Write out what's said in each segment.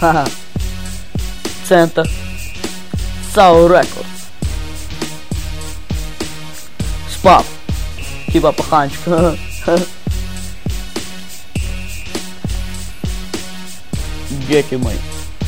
Ха-ха. Центр. Sour Records. Спап. Типа паханчик. Дети мои.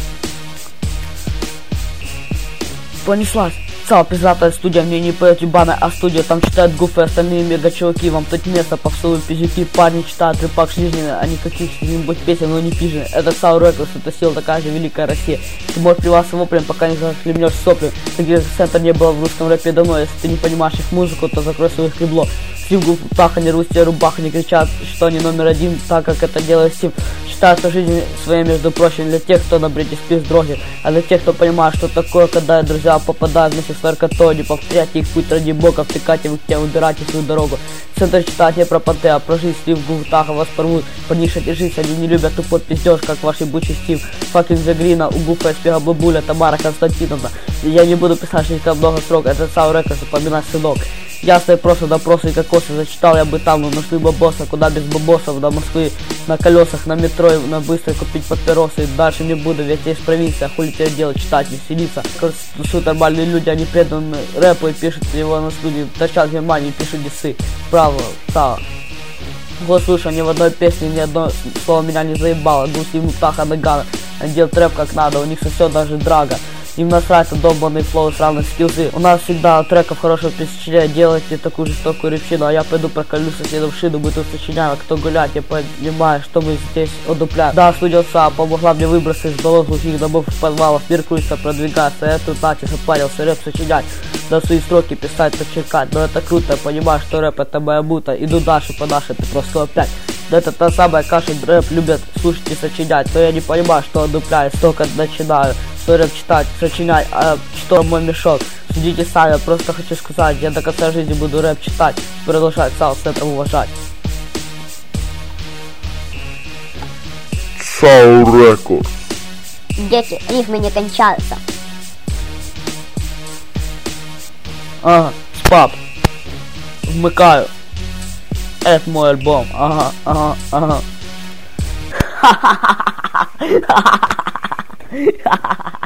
Понеслась. Цал, пиздатая студия, мне не поет ебаная, а студия, там читают гуфы, остальные мега чуваки, вам тут место, попсовые пиздюки, парни читают рэпак жизненный, а не каких-нибудь песен, но не пижены. Это Sour Records, это сила такая же великая Россия. Ты можешь плеваться воплем, пока не захлебнешь сопли. Таких центр не было в русском рэпе давно, если ты не понимаешь их музыку, то закрой свое хребло. Стив Гуфтаха, не русские рубаха, не кричат, что они номер один, так как это делает Стив. Считаю, что жизнь своей, между прочим, для тех, кто на брете спит дрожит, а для тех, кто понимает, что такое, когда друзья попадают вместе с наркотой, не повторяйте их путь ради бога, втыкайте в их тему, выбирайте свою дорогу. Центр читает не про понты, а про жизнь. Стив Гуфтаха вас порвут, поднишите жизнь, они не любят тупой пиздеж, как ваш ебучий Стив. Факинг Загрина, у Гуфа, Эспега, Бабуля, Тамара Константиновна. Я не буду писать слишком много строк, это Sour Records, запоминать сынок. Ясно и просто допросы и кокосы зачитал я бы там, но нашли бабоса, куда без бабосов, до Москвы, на колесах, на метро, на быстро купить папиросы, и дальше не буду, ведь я из провинции, а хули тебе делать, читать, веселиться. Суть нормальные люди, они преданы рэпу и пишут его на студии, торчат в Германии, пишут дисы, право, Цала. Вот слушай, ни в одной песне ни одно слово меня не заебало, Гуси, Муптаха, Нагана, они делают рэп как надо, у них все даже драга. Им насрать на долбанный флоу, сравнивать скиллзы. У нас всегда от треков хорошего впечатления, делайте такую жестокую репчину, а я пойду проколю соседов в шину, буду сочиняю, кто гулять, я понимаю, что мы здесь одупляем. Да, студия ЦА помогла мне выбраться из болот глухих домов и подвалов, мир крутится, продвигаться, я тут начал запарился рэп сочинять, да свои строки писать, подчеркать, но это круто, я понимаю, что рэп это моя бута, иду дальше по нашей, ты просто опять. Да это та самая каша, рэп любят слушать и сочинять, но я не понимаю, что одупляю, столько начинаю, что рэп читать, сочинять, а что мой мешок. Судите сами, я просто хочу сказать, я до конца жизни буду рэп читать, продолжать Цал, с этого уважать. Sour Records. Дети, рифмы не кончаются. Ага, спап. Вмыкаю. Это мой альбом. Ага, ага, ага.